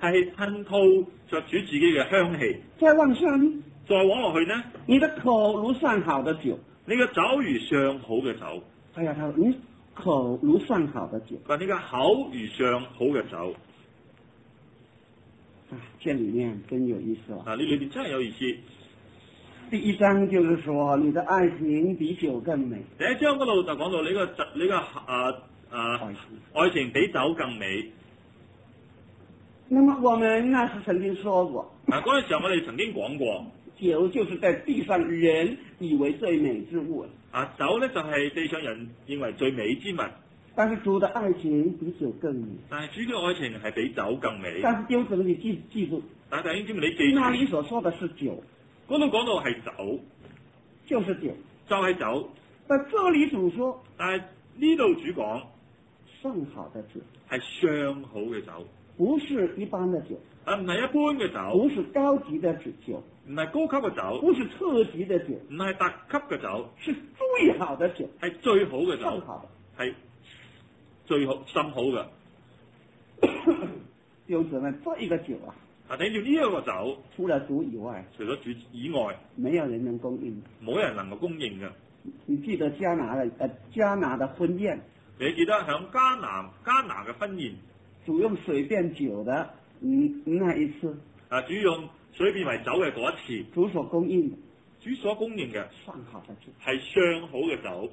係噴吐着主自己嘅香氣。 再往上呢， 再往落去呢， 你的口如上好的酒。 你嘅酒如上好嘅酒。 哎呀，他說你口如上好的酒。 但你嘅口如上好嘅酒。 這裏面真有意思啊！ 呢裏邊真係有意思。 第一章就是說你的愛情比酒更美。 第一章嗰度就講到你個愛情比酒更美。 那麼我們那時曾經說過， 嗰陣時候我哋曾經講過， 酒就是在地上人以為最美之物。 酒呢就係地上人認為最美之物。 但是主的愛情比酒更美。 但係主嘅愛情係比酒更美。 但是弟兄姊妹你記住， 但係弟兄姊妹你記住， 那裡所說的是酒， 嗰度講到係酒， 就是酒， 就係酒。 但這裡主說， 但係呢度主講上好的酒， 係上好嘅酒， 不是一般的酒， 唔係一般嘅酒， 不是高級的酒， 唔係高級嘅酒， 不是特級的酒， 唔係特級嘅酒， 是最好的酒， 係最好嘅酒， 上好的， 係最好深好嘅。 弟兄姊妹，這一個酒啊， 頂住呢一個酒， 除了主以外， 除咗主以外， 沒有人能供應， 冇人能夠供應嘅。 你記得迦拿的婚宴， 你記得響迦拿嘅婚宴， 主用水變酒的那一次， 主用水變為酒嘅嗰一次， 主所供應的， 主所供應嘅上好的酒， 係上好嘅酒。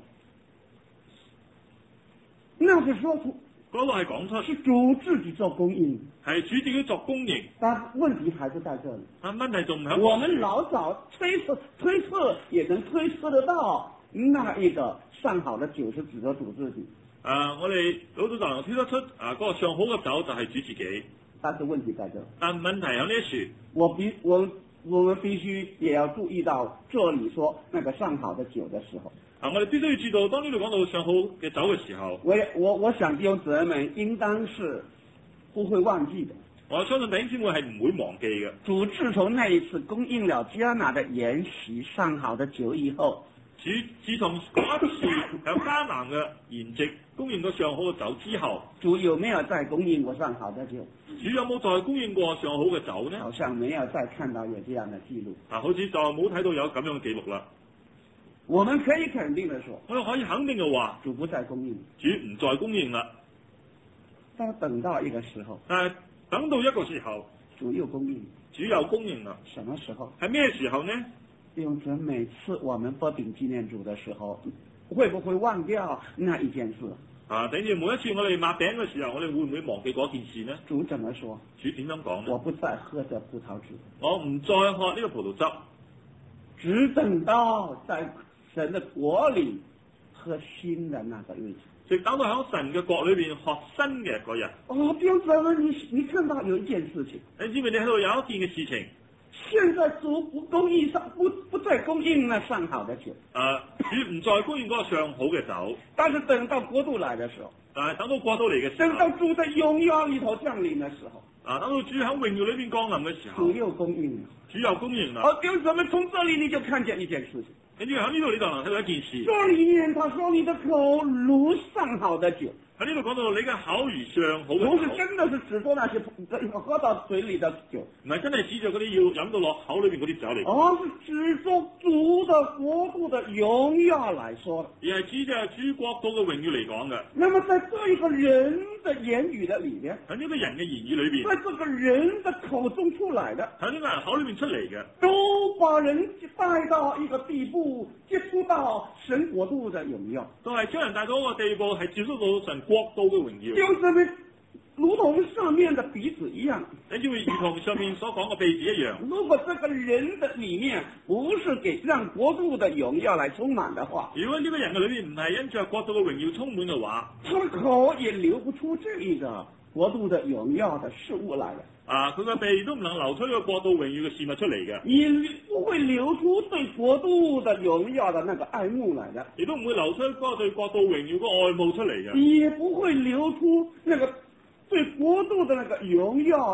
那是說出嗰個係講出是主自己做供應， 係主自己作供應。 但問題還是在這裡。 問題仲唔喺我們老早推測也能推測得到，那一個上好的酒是指着主自己。 我哋老早就能推得出嗰個上好嘅酒就係主自己。 但是問題在這， 但問題喺呢一處， 我們必須也要注意到這裡說那個上好的酒的時候。 我哋必須要知道，當呢度講到上好嘅酒嘅時候， 我想弟兄姊妹們應當是不會忘記的。 我相信弟兄姊妹係唔會忘記嘅。 主自從那一次供應了迦拿的筵席上好的酒以後， 主自從嗰一次喺迦拿嘅筵席供應咗上好嘅酒之後， 主有沒有再供應過上好的酒？ 主有冇再供應過上好嘅酒呢？ 好像沒有再看到有這樣的記錄。 好似就冇睇到有咁樣嘅記錄啦。 我們可以肯定的說， 我哋可以肯定嘅話， 主不再供應， 主唔再供應啦。 但等到一個時候， 但係等到一個時候， 主又供應， 主又供應啦。 什麼時候？ 係咩時候呢？ 弟兄姊妹，每次我們擘餅紀念主的時候，會不會忘掉那一件事？ 等住每一次我哋擘餅嘅時候，我哋會唔會忘記嗰件事呢？ 主怎麼說？ 主點樣講呢？ 我不再喝這葡萄汁， 我唔再喝呢個葡萄汁， 只等到在神的國裏喝新的那個日子， 直等到喺神嘅國裏邊學新嘅嗰日。 弟兄姊妹，你看到有一件事情， 你知唔知你喺度有一件嘅事情？ 現在主不再供應那上好的酒， 主唔再供應嗰個上好嘅酒， 但是等到國度來的時候， 等到國度嚟嘅時候， 等到主在榮耀裏頭降臨的時候， 等到主喺榮耀裏邊降臨嘅時候， 主又供應了， 主又供應啦。 弟兄姊妹，從這裏你就看見一件事情。 跟住喺呢度你就能睇到一件事。 這裏面他說你的口如上好的酒， 喺呢度講到你嘅口如上好嘅酒， 不是真的是指着那些喝到嘴裏的酒， 唔係真係指着嗰啲要飲到落口裏邊嗰啲酒嚟， 是指着主的國度的榮耀來說的， 而係指着主國度嘅榮耀嚟講嘅。 那麼在這一個人的言語的裏面， 喺呢個人嘅言語裏邊， 在這個人的口中出來的， 喺呢個人口裏面出嚟嘅， 都把人帶到一個地步，接觸到神國度的榮耀， 都係將人帶到一個地步，係接觸到神國度嘅榮耀。 就是如同上面的鼻子一樣， 你就會如同上面所講嘅鼻子一樣。 如果這個人的裏面不是讓國度的榮耀來充滿的話， 如果呢個人嘅裏面唔係因着國度嘅榮耀充滿嘅話， 他的口也流不出這個國度的榮耀的事物來的。 佢個鼻都唔能流出呢個國度榮耀嘅事物出嚟嘅， 也不會流出對國度的榮耀的那個愛慕來的， 亦都唔會流出嗰個對國度榮耀嘅愛慕出嚟嘅， 也不會流出那個對國度的那個榮耀的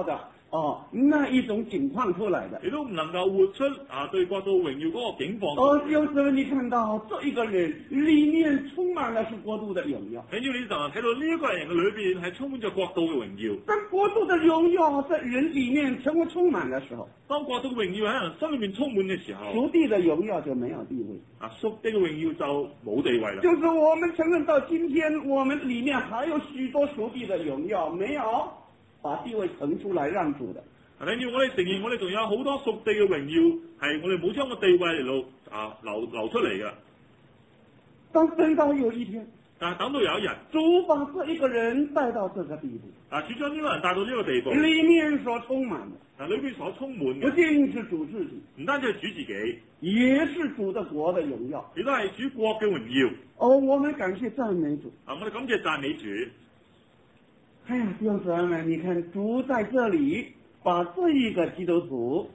那一種景況出來的。 亦都唔能夠活出對國度榮耀嗰個境況。 有時候你看到這一個人裏面充滿了是國度的榮耀。 喺呢啲就睇到呢一個人嘅裏邊係充滿咗國度嘅榮耀。 當國度的榮耀在人裏面全部充滿的時候， 當國度嘅榮耀喺人心裏面充滿嘅時候， 屬地的榮耀就沒有地位。 屬地嘅榮耀就冇地位啦。 就是我們承認到今天，我們裏面還有許多屬地的榮耀沒有把地位騰出來讓主的。 你要我哋承認，我哋仲有好多屬地嘅榮耀係我哋冇將個地位嚟到流出嚟嘅。 等到有一天， 但係等到有一日， 主把這一個人帶到這個地步， 主將呢個人帶到呢個地步， 裏面所充滿的， 裏邊所充滿不嘅， 僅是主自己， 唔單止係主自己， 也是主的國的榮耀， 亦都係主國嘅榮耀。 我們感謝讚美主。 我哋感謝讚美主。 哎呀，弟兄姊妹們，你看主在這裏把這一個基督徒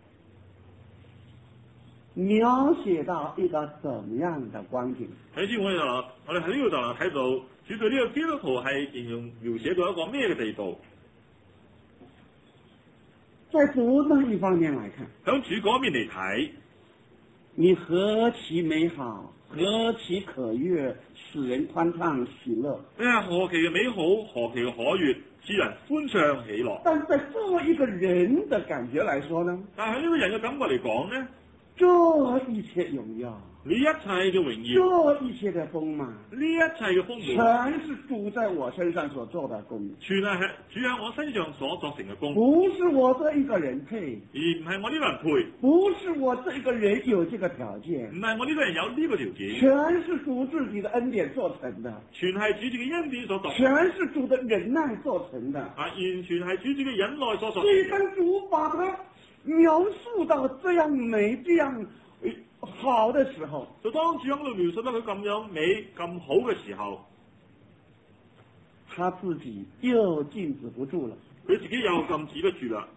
描寫到一個怎樣的光景？ 睇住我哋喺呢度就能睇到主對呢個基督徒係形容描寫到一個咩嘅地步？ 在主那一方面來看， 響主嗰邊嚟睇， 你何其美好，何其可悅，使人歡暢喜樂。 何其嘅美好，何其嘅可悅，使人歡暢喜樂。 但在作為一個人的感覺來說呢？ 但係呢個人嘅感覺嚟講呢？ 這一切榮耀， 呢一切嘅榮耀， 這一切的豐滿， 呢一切嘅豐滿， 全是主在我身上所做的功， 全係主喺我身上所作成嘅功， 不是我這一個人配， 而唔係我呢個人配， 不是我這一個人有這個條件， 唔係我呢個人有呢個條件， 全是主自己的恩典做成的， 全係主自己恩典所作， 全是主的忍耐做成的， 完全係主自己忍耐所作。 所以當主把它描述到這樣美、這樣好的時候， 就當主喺度描述得佢咁樣美、咁好嘅時候， 他自己又禁止不住了。 佢自己又禁止不住啦。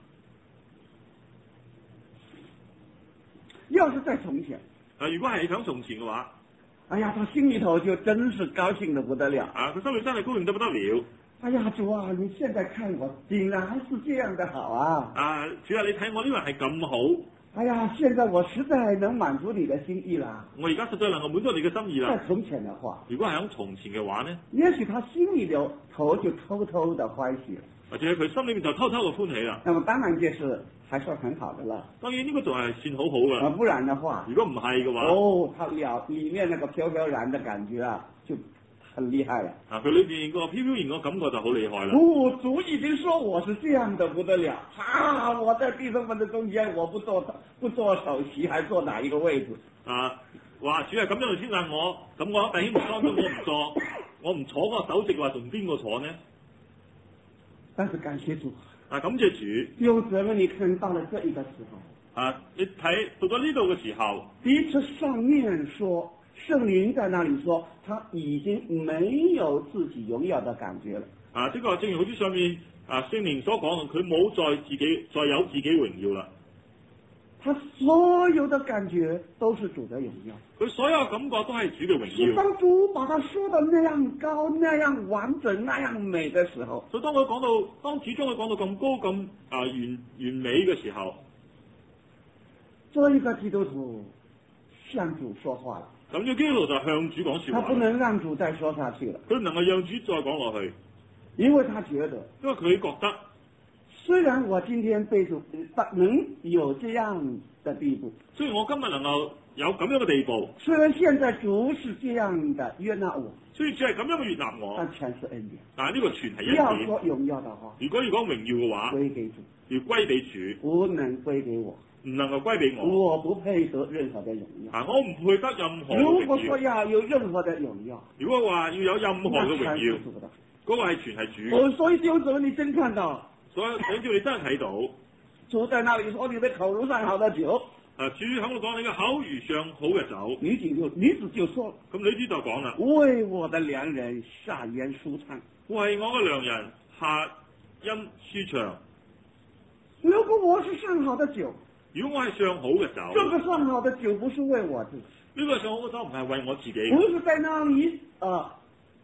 要是在從前， 如果係響從前嘅話， 哎呀，他心裏頭就真是高興得不得了。 佢心裏真係高興得不得了。 哎呀，主啊，你現在看我，竟然是這樣的好啊！ 主啊，你睇我呢個人係咁好。 哎呀，現在我實在能滿足你的心意啦。 我而家實在能夠滿足你嘅心意啦。 在從前的話， 如果係響從前嘅話呢？ 也許他心裏頭就偷偷的歡喜了，或者佢心裏面就偷偷嘅歡喜啦。 那麼當然就是還算很好的啦。 當然呢個仲係算好好嘅。 不然的話， 如果唔係嘅話， 他裏面那個飄飄然的感覺啊，就很厲害了。 佢裏邊個飄飄然個感覺就好厲害啦。 主已經說我是這樣的不得了我在弟兄們的中間，我不做首席，還坐哪一個位置？ 話主係咁樣嚟稱讚我，咁我弟兄們當中我唔坐嗰個首席，話仲邊個坐呢？ 但是感謝主， 感謝主。 有姊妹，你看到了這一個時候， 你睇到咗呢度嘅時候， 的確上面說。聖靈在那裏說，他已經沒有自己榮耀的感覺了。 呢個正如好似上面聖靈所講，佢冇再有自己榮耀啦。 他所有的感覺都是主的榮耀， 佢所有感覺都係主嘅榮耀。 當主把他說的那樣高、那樣完整、那樣美的時候， 所以當主將佢講到咁高咁完美嘅時候， 這一個基督徒向主說話了。 咁呢個基督徒就向主講說話， 他不能讓主再說下去了， 佢唔能夠讓主再講落去， 因為他覺得， 因為佢覺得， 雖然我今天被主能有這樣的地步， 雖然我今日能夠有咁樣嘅地步， 雖然現在主是這樣的悅納我， 雖然主係咁樣嘅悅納我， 但全是恩典。 但係呢個全係恩典。 要說榮耀的話， 如果要講榮耀嘅話， 歸給主， 要歸俾主， 不能歸給我。 唔能夠歸俾我， 我不配得任何的榮耀。 我唔配得任何嘅榮耀。 如果說要有任何的榮耀， 如果話要有任何嘅榮耀，嗰個係全係主。 所以弟兄姊妹，你真看到， 所以弟兄姊妹你真係睇到， 主在那裏說你的口如上好的酒。 主喺度講你嘅口如上好嘅酒。 女子就說， 咁女子就講啦， 為我的良人下咽舒暢， 為我嘅良人下咽舒暢。 如果我是上好的酒， 如果我係上好嘅酒， 這個上好的酒不是為我自己， 呢個上好嘅酒唔係為我自己， 不是在那裏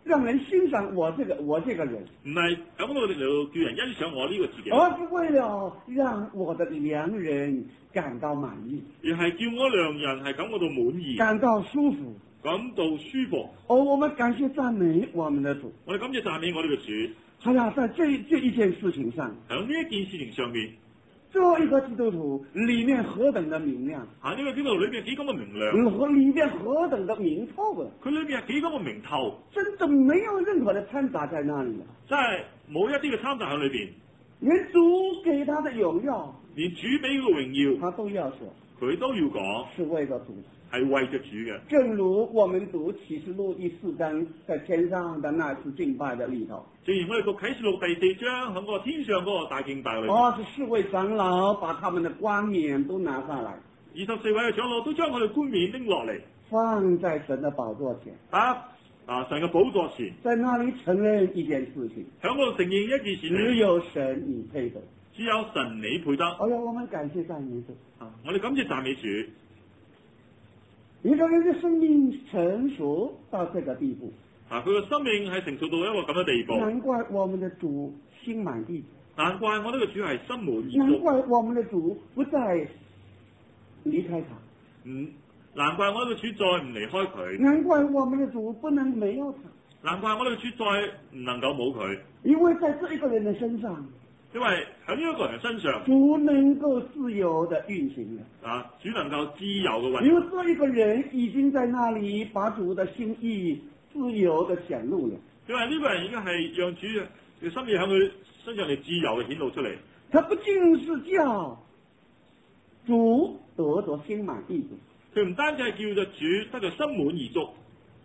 讓人欣賞我這個人， 唔係喺嗰度嚟到叫人欣賞我呢個自己， 而是為了讓我的良人感到滿意， 而係叫我良人係感覺到滿意， 感到舒服， 感到舒服。 我們感謝讚美我們的主。 我哋感謝讚美我哋嘅主。 係啦，在這一件事情上， 喺呢一件事情上面， 做一個基督徒裏面何等的明亮， 呢個基督徒裏邊幾咁嘅明亮， 和裏面何等的明透啊！ 佢裏邊係幾咁嘅明透， 真的沒有任何的摻雜在那裏啊！ 真係冇一啲嘅摻雜喺裏邊， 連主給他的榮耀， 連主俾佢嘅榮耀， 他都要說， 佢都要講， 是為了主。 係為着主嘅。 正如我們讀啟示錄第4章，在天上的那次敬拜的裏頭， 正如我哋讀啟示錄第4章喺個天上嗰個大敬拜裏， 是4位長老把他們的冠冕都拿下來 ，24位嘅長老都將佢哋冠冕拎落嚟， 放在神的寶座前， 神嘅寶座前， 在那裏承認一件事情， 喺嗰度承認一件事， 只有神你配得， 只有神你配得。 我們感謝讚美主， 我哋感謝讚美主。 一個人的生命成熟到這個地步， 佢嘅生命係成熟到一個咁嘅地步。 難怪我們的主心滿意足， 難怪我呢個主係心滿意難足。 怪我們的主不再離開他， 難怪我呢個主再唔離開佢。 難怪我們的主不能沒有他， 難怪我呢個主再唔能夠冇佢。 因為在這一個人的身上， 因為喺呢一個人身上， 主能夠自由的運行了。 主能夠自由嘅運行。 因為這一個人已經在那裏把主的心意自由的顯露了。 因為呢個人已經係讓主嘅心意喺佢身上嚟自由嘅顯露出嚟。 他不僅是叫主得着心滿意足， 佢唔單止係叫做主得着心滿意足，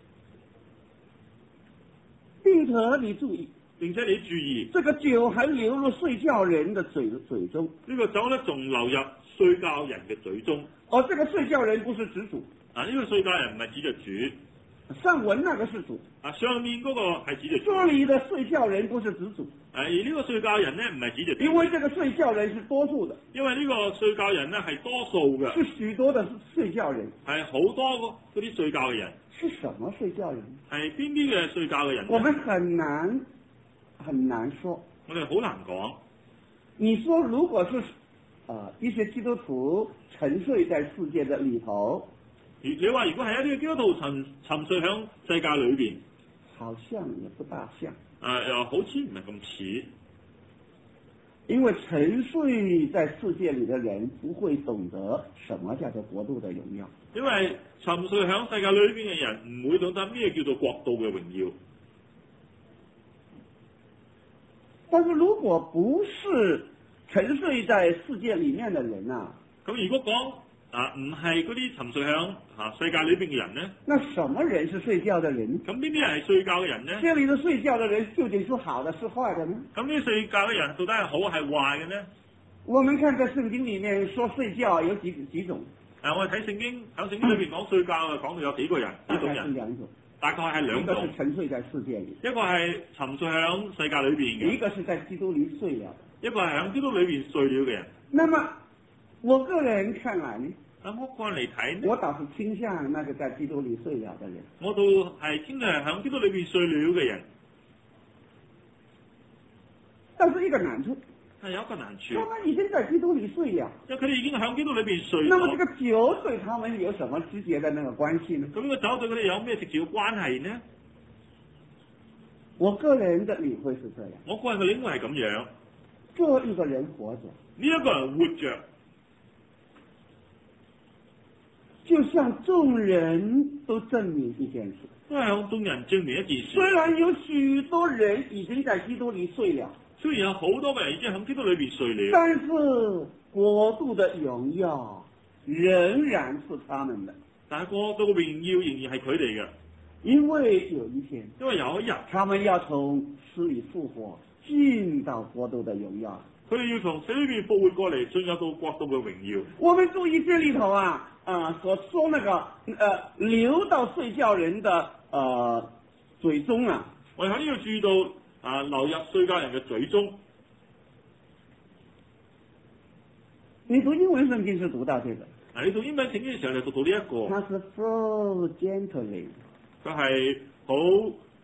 並且你注意， 並且你注意， 這個酒還流入睡覺人的嘴中。 呢個酒咧仲流入睡覺人嘅嘴中。 這個睡覺人不是指主。 呢個睡覺人唔係指着主。 上文那個是主。 上面嗰個係指着主。 這裏的睡覺人不是指主。 而呢個睡覺人咧唔係指着主。 因為這個睡覺人是多數的。 因為呢個睡覺人咧係多數嘅。 是許多的睡覺人。係好多嗰啲睡覺嘅人。 是什麼睡覺人？ 係邊啲嘅睡覺嘅人？ 我們很難說。 我哋好難講。 你說如果是一些基督徒沉睡在世界的裏頭， 你話如果係一啲基督徒沉睡喺世界裏邊， 好像也不大像。 又好似唔係咁似。 因為沉睡在世界裏的人不會懂得什麼叫做國度的榮耀。 因為沉睡喺世界裏邊嘅人唔會懂得咩叫做國度嘅榮耀。 但是如果不是沉睡在世界裏面的人啊， 咁如果講唔係嗰啲沉睡喺世界裏邊嘅人呢？ 那什麼人是睡覺的人？ 咁邊啲人係睡覺嘅人呢？ 這裏的睡覺的人究竟是好的是壞的呢？ 咁呢啲睡覺嘅人到底係好係壞嘅呢？ 我們看在聖經裏面說睡覺有幾種。 我哋睇聖經喺聖經裏邊講睡覺嘅，講到有幾個人，幾種人？ 兩種。 大概係兩種。 一個是沉睡在世界裏， 一個係沉睡喺世界裏邊嘅。 一個是在基督裏睡了， 一個係喺基督裏邊睡了嘅人。 那麼我個人看來呢？ 我個人嚟睇呢， 我倒是傾向那個在基督裏睡了的人。 我都係傾向喺基督裏邊睡了嘅人。 但是一個難處。 係有一個難處。 他們已經在基督裏睡了。 因為佢哋已經喺基督裏邊睡了。 那麼這個酒對他們有什麼直接的那個關係呢？ 咁呢個酒對佢哋有咩直接嘅關係呢？ 我個人的領會是這樣。 我個人嘅領會係咁樣。 這一個人活着。 呢一個人活着， 就向眾人都證明一件事。 都係向眾人證明一件事。 雖然有許多人已經在基督裏睡了。 雖然有好多個人已經喺基督裏邊睡了， 但是國度的榮耀仍然是他們的。 但係國度嘅榮耀仍然係佢哋嘅， 因為有一天， 因為有一日， 他們要從死裏復活，進到國度的榮耀。 佢哋要從死裏邊復活過嚟，進入到國度嘅榮耀。 我們注意這裏頭所說那個流到睡覺人的嘴中啊， 我哋喺呢度注意到。流入睡覺人嘅嘴中。 你讀英文聖經是讀到這個。 你讀英文聖經嘅時候就讀到呢一個。 它是 flow gently。 佢係好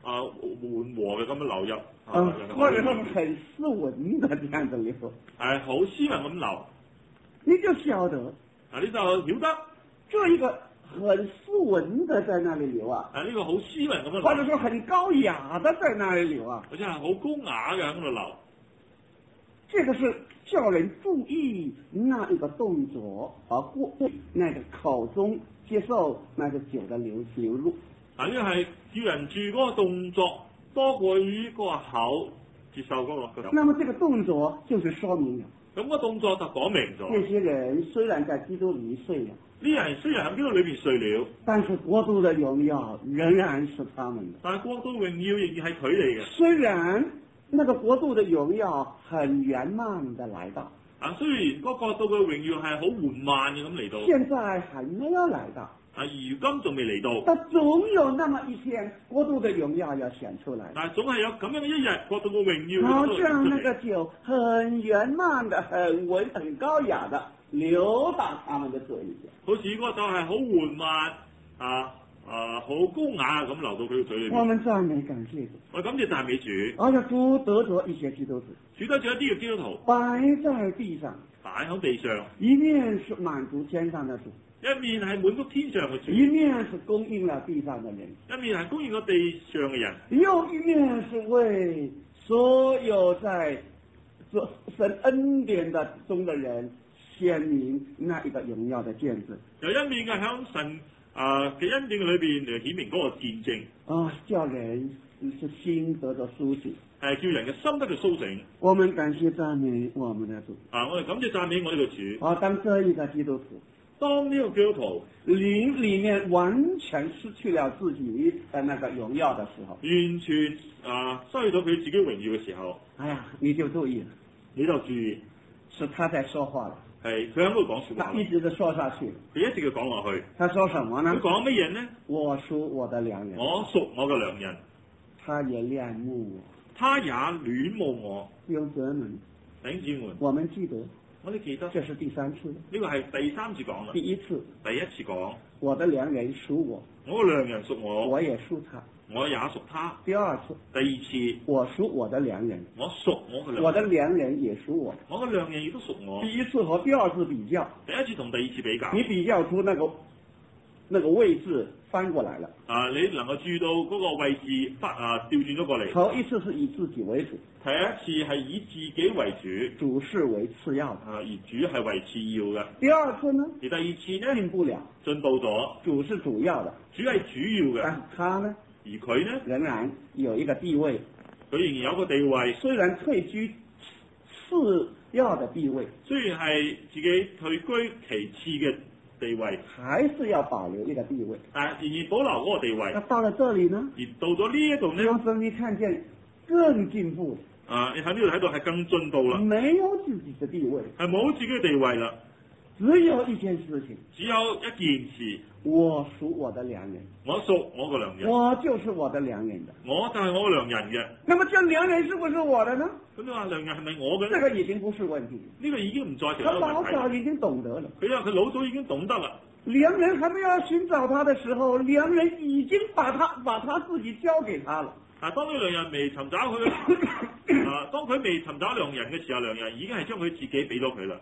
緩和嘅咁樣流入， 或者說是很斯文的這樣子流， 係好斯文咁流。 你就曉得， 你就曉得， 這一個很斯文的在那裏流啊， 呢個好斯文咁樣流， 或者說很高雅的在那裏流啊， 或者係好高雅嘅喺度流。 這個是叫人注意那一個動作，而過那個口中接受那個酒的流入。 呢個係叫人注嗰個動作多過於嗰個口接受嗰個。 那麼這個動作就是說明了， 咁個動作就講明咗。 這些人雖然在基督裏睡了， 呢人雖然喺基督裏邊睡了， 但是國度的榮耀仍然是他們的。 但係國度榮耀仍然係佢哋嘅。 雖然那個國度的榮耀很圓滿的來到， 雖然嗰個國度嘅榮耀係好緩慢嘅咁嚟到， 現在還沒有來到， 如今仲未嚟到， 但總有那麼一天國度的榮耀要顯出來。 但係總係有咁樣嘅一日，國度嘅榮耀好像那個酒很圓滿的、很穩、很高雅的流到他們的嘴裏， 好似嗰個酒係好緩慢好高雅咁流到佢嘅嘴裏邊。 我們讚美感謝主， 我感謝讚美主。 而且主得着一些基督徒， 主得咗一啲嘅基督徒擺在地上， 擺喺地上， 一面是滿足天上的主， 一面係滿足天上嘅主， 一面是供應了地上的人， 一面係供應咗地上嘅人， 又一面是為所有在神恩典的中的人顯明那一個榮耀的見證。 有一面嘅響神嘅恩典裏邊嚟顯明嗰個見證， 叫人是心得着蘇醒， 叫人嘅心得嘅蘇醒。 我們感謝讚美我們的主， 我哋感謝讚美我哋嘅主。 當這一個基督徒， 當呢個基督徒靈裏面完全失去了自己的那個榮耀的時候， 完全失去咗佢自己榮耀嘅時候， 你就注意了， 你就注意， 是他在說話了。 係佢喺度講說話， 他一直都說下去， 佢一直要講落去。 他說什麼呢？ 佢講乜嘢呢？ 我屬我的良人， 我屬我嘅良人， 他也戀慕我， 他也戀慕我。 弟兄姊妹， 弟兄姊妹， 我們記得， 我哋記得， 這是第三次， 呢個係第三次講啦。 第一次講， 我的良人屬我， 我嘅良人屬我， 我也屬他。 我也屬他。 第二次， 第二次， 我屬我的良人， 我屬我嘅良人， 我的良人也屬我， 我嘅良人亦都屬我。 第一次和第二次比較， 第一次同第二次比較， 你比較出那個位置翻過來了。 你能夠注意到嗰個位置調轉咗過嚟。 頭一次是以自己為主， 第一次係以自己為主， 主事為次要的， 而主係為次要嘅。 第二次呢？ 而第二次呢？ 進不了， 進步咗， 主是主要的， 主係主要嘅， 但是他呢？ 而佢呢， 仍然有一個地位， 佢仍然有一個地位， 雖然退居次要的地位， 雖然係自己退居其次嘅地位， 還是要保留一個地位， 但仍然保留嗰個地位。 那到了這裡呢？ 而到咗呢一度呢， 讓你看見更進步， 你喺呢度睇到係更進步啦， 沒有自己的地位， 係冇自己嘅地位啦， 只有一件事情， 只有一件事， 我屬我的良人， 我屬我個良人， 我就是我的良人的， 我就係我個良人嘅。 那麼這良人是不是我的呢？ 咁你話良人係咪我嘅呢？ 這個已經不是問題， 呢個已經唔再成他一個問題。 老早已經懂得了， 佢老早已經懂得啦。 良人還沒有尋找他的時候，良人已經把他自己交給他了。 當呢個良人未尋找佢，當佢未尋找良人嘅時候，良人已經係將佢自己俾咗佢啦。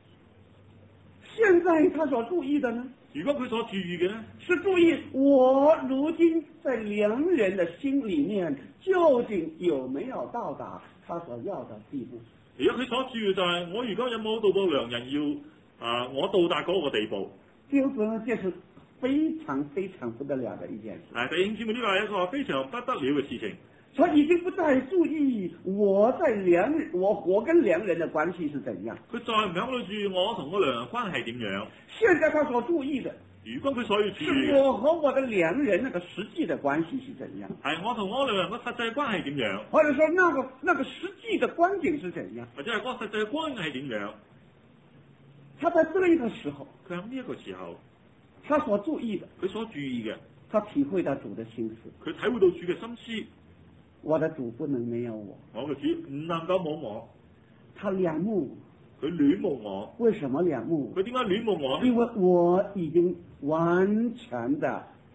現在他所注意的呢？ 如果佢所注意嘅呢， 是注意我如今在良人的心裏面究竟有沒有到達他所要的地步。 如果佢所注意就係我如果有冇到到良人要我到達嗰個地步， 就是這是非常非常不得了的一件事。 弟兄姊妹，呢個係一個非常不得了嘅事情。 他已經不再注意我跟良人的關係是怎樣， 佢再唔考慮住我同個良人關係點樣。 現在他所注意的， 如果佢所要注意是我和我的良人那個實際的關係是怎樣， 係我同我良人個實際關係點樣， 或者說那個實際的光景是怎樣， 或者係個實際嘅關係點樣。 他在這一個時候， 佢喺呢一個時候， 他所注意的， 佢所注意嘅， 他體會到主的心思， 佢體會到主嘅心思。 我的主不能沒有我， 我嘅主唔能夠冇我。 他戀慕我， 佢戀慕我。 為什麼戀慕我？ 佢點解戀慕我？ 因為我已經完全的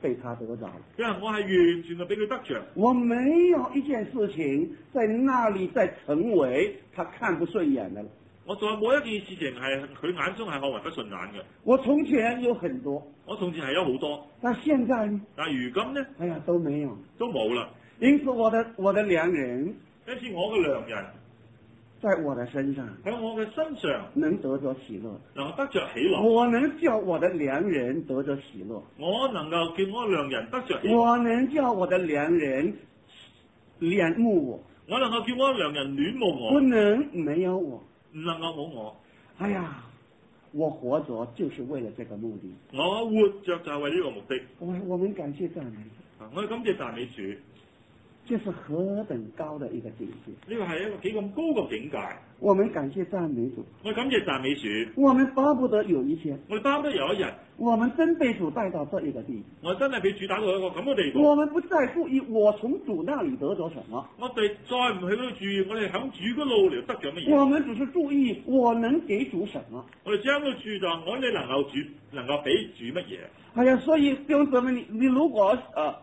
被他得着了。 因為我係完全嘅俾佢得着， 我沒有一件事情在那裏再成為他看不順眼的了。 我仲有冇一件事情係佢眼中係看為不順眼嘅？ 我從前有很多， 我從前係有好多， 但現在呢？ 但係如今呢， 哎呀，都沒有。 都冇啦。 因此我的良人因此我嘅良人在我的身上喺我嘅身上能得着喜樂， 能夠得着喜樂， 我能叫我的良人得着喜樂， 我能夠叫我良人得着喜樂， 我能叫我的良人戀慕我， 我能夠叫我良人戀慕我， 不能沒有我。 唔能夠冇我。 哎呀，我活着就是為了這個目的。 我活着就係為呢個目的。 我們感謝讚美， 我哋感謝讚美主， 這是何等高的一個境界！ 呢個係一個幾咁高嘅境界。 我們感謝讚美主， 我哋感謝讚美主。 我們巴不得有一天， 我哋巴不得有一日， 我們真被主帶到這一個地步， 我真係俾主打到一個咁嘅地步。 我們不再注意我從主那裡得着什麼， 我哋再唔去嗰度注意，我哋響主嗰路嚟得咗乜嘢？ 我們只是注意我能給主什麼。 我哋將個注就我哋能夠俾主乜嘢？ 哎呀，所以弟兄姊妹，你如果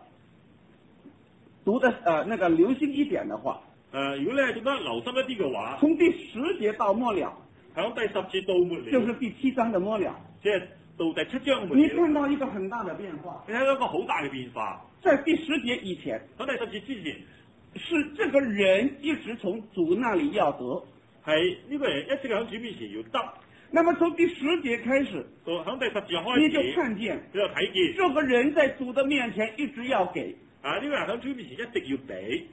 讀的那個留心一點的話， 如果你係讀得留心一啲嘅話， 從第10節到末了， 響第10節到末了， 就是第7章的末了， 即係到第7章嘅末了， 你看到一個很大的變化。 你睇到一個好大嘅變化。 在第10節以前， 喺第10節之前， 是這個人一直從主那裡要得， 係呢個人一直響主面前要得。 那麼從第10節開始， 到響第10節開始， 你就看見， 你就睇見， 這個人在主的面前一直要給。 呢個人響主面前一直要俾。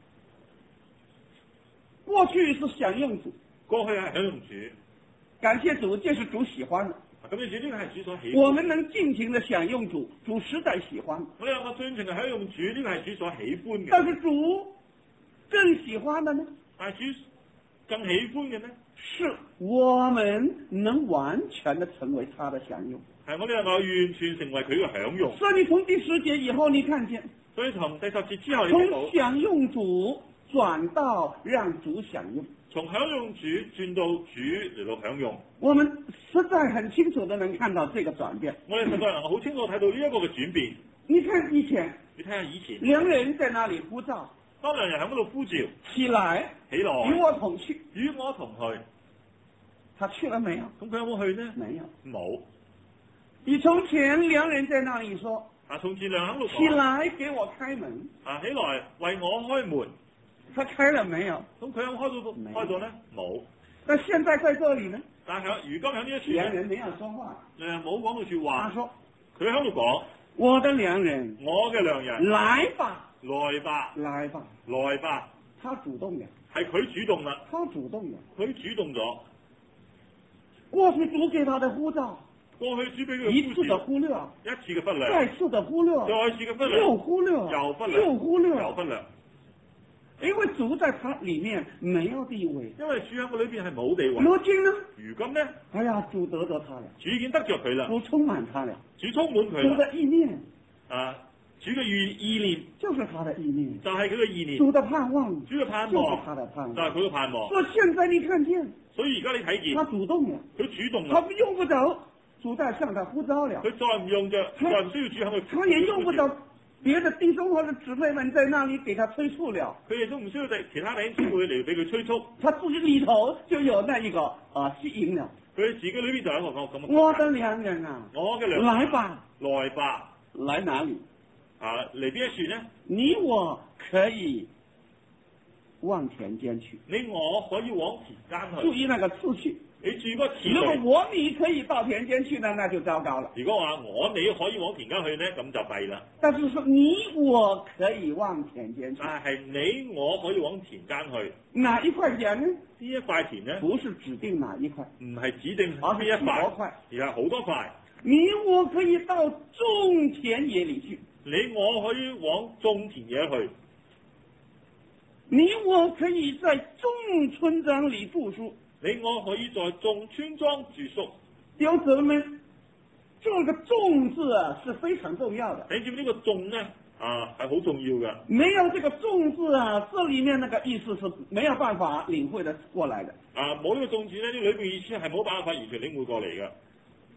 過去是享用主， 過去係享用主， 感謝主，這是主喜歡的。 咁你主呢個係主所喜歡。 我們能盡情的享用主，主實在喜歡。 我哋有個盡情嘅享用主，呢個係主所喜歡嘅。 但是主更喜歡的呢？ 但係主更喜歡嘅呢？ 是我們能完全的成為他的享用。 係我哋能夠完全成為佢嘅享用。 所以你從第10節以後，你看見， 所以從第10節之後，你睇到從享用主轉到讓主享用， 從享用主轉到主嚟到享用。 我們實在很清楚的能看到這個轉變。 我哋實在能夠好清楚睇到呢一個嘅轉變。 你看以前， 你睇下以前， 良人在那裡呼召， 當良人喺嗰度呼召， 起來， 起來， 與我同去， 與我同去。 他去了沒有？ 咁佢有冇去呢？ 沒有。 冇。 你從前良人在那裡說， 從前良人喺度起來給我開門， 起來為我開門。 他開了沒有？ 咁佢有冇開到呢？冇。 但現在在這裡呢？ 但係如今喺呢一處， 良人沒有說話， 冇講到說話。 他說： 佢喺度講， 我的良人， 我嘅良人， 來吧， 來吧， 來吧， 來吧。 他主動嘅， 係佢主動啦， 他主動嘅， 佢主動咗。 過去主給他的呼召， 過去主俾佢一次的忽略， 一次嘅忽略， 再次的忽略， 再次嘅忽略， 又忽略， 又忽略， 又忽略， 又忽略。 因為主在他裡面沒有地位， 因為主喺佢裏邊係冇地位。 如今呢？ 如今呢？ 哎呀，主得着他了， 主已經得着佢啦， 主充滿他了， 主充滿佢。 主的意念， 主嘅意念就是他的意念， 就係佢嘅意念。 主的盼望， 主嘅盼望， 就是他的盼望， 就係佢嘅盼望。 所以現在你看見， 所以而家你睇見， 他主動了， 佢主動他啦， 用不着主再向他呼召了， 佢再唔用就再唔需要主向佢， 他也用不着別的弟兄或者姊妹們在那裡給他催促了， 佢亦都唔需要其他弟兄姊妹嚟俾佢催促， 他自己裡頭就有那一個吸引了。 佢自己裏邊就有一個咁嘅。 我的良人啊， 我嘅良人， 來吧， 來吧， 來哪裡？ 嚟邊一處呢？ 你我可以往田間去， 你我可以往田間去。 注意那個次序。 你注意個次序。 如果我你可以到田間去呢，那就糟糕了。 如果話我你可以往田間去呢，咁就弊啦。 但是說你我可以往田間去， 係你我可以往田間去。 哪一塊田呢？ 呢一塊田呢？ 不是指定哪一塊， 唔係指定而是邊一塊， 塊， 而係好多塊。 你我可以到種田野裡去， 你我可以往種田野去。 你我可以在眾村莊裡住宿， 你我可以在眾村莊住宿。 弟兄姊妹們，這個眾字啊是非常重要的。 你知唔知呢個眾呢？係好重要嘅。 沒有這個眾字啊，這裡面那個意思是沒有辦法領會得過來的。 冇呢個眾字呢，呢裏邊意思係冇辦法完全領會過嚟嘅。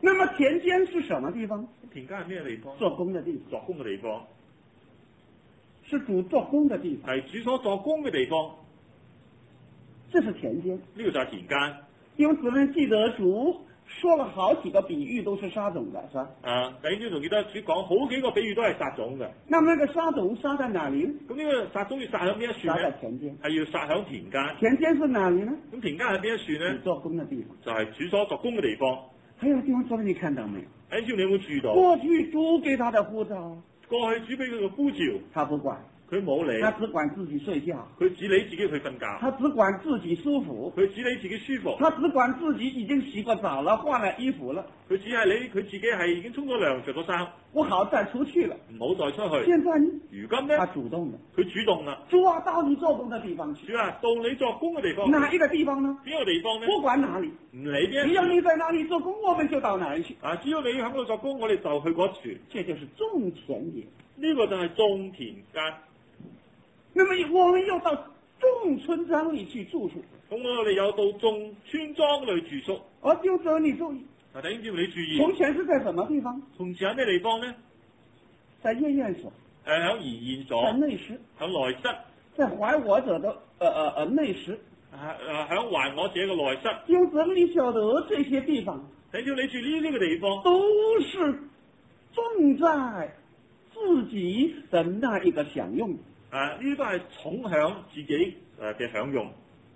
那麼田間是什麼地方？ 田間係咩地方？ 做工的地方。 作工嘅地方， 是主做工的地方。 係主所作工嘅地方。 這是田間。 呢個就係田間。 弟兄姊妹記得主說了好幾個比喻，都是撒種的，是吧？那麼那個撒種撒在哪裡？ 咁呢個撒種要撒喺邊一處撒在咧？ 田間。 係要撒喺田間。 田間是哪裡呢？ 咁田間喺邊一處咧？ 主做工的地方。 就係主所作工嘅地方。 還有弟兄姊妹，你看到沒有？ 弟兄，你有冇注意到？ 過去主給他的呼召， 過去主俾佢嘅呼召， 他不管， 佢冇理， 他只管自己睡覺， 佢只理自己去瞓覺， 他只管自己舒服， 佢只理自己舒服， 他只管自己已經洗過澡了，換了衣服了， 佢只係理佢自己係已經沖咗涼、着咗衫， 不好再出去了。 唔好再出去。 現在呢？ 如今咧他，主動的， 佢主動啦。 主啊，到你做工的地方去。 主啊，到你作工嘅地方， 哪一個地方呢？ 邊個地方咧？ 不管哪裡， 唔理邊一處只要你在哪裡做工，我們就到哪裡去。 啊，只要你喺度作工，我哋就去嗰處。 這就是種田野。 呢個就係種田間。 那麼我們又到種村莊裡去住宿。 咁我哋有到種村莊裏住宿。 而弟兄姊妹，你注意， 嗱，弟兄姊妹你注意， 從前是在什麼地方？ 從前喺咩地方咧？ 在夜宴所， 喺筵宴所， 在內室， 喺內室， 在懷我者的內室。 喺還我者嘅內室。 弟兄姊妹，你曉得這些地方弟兄，你住呢個地方， 都是種在自己的那一個享用。 呢啲都係重享自己嘅享用。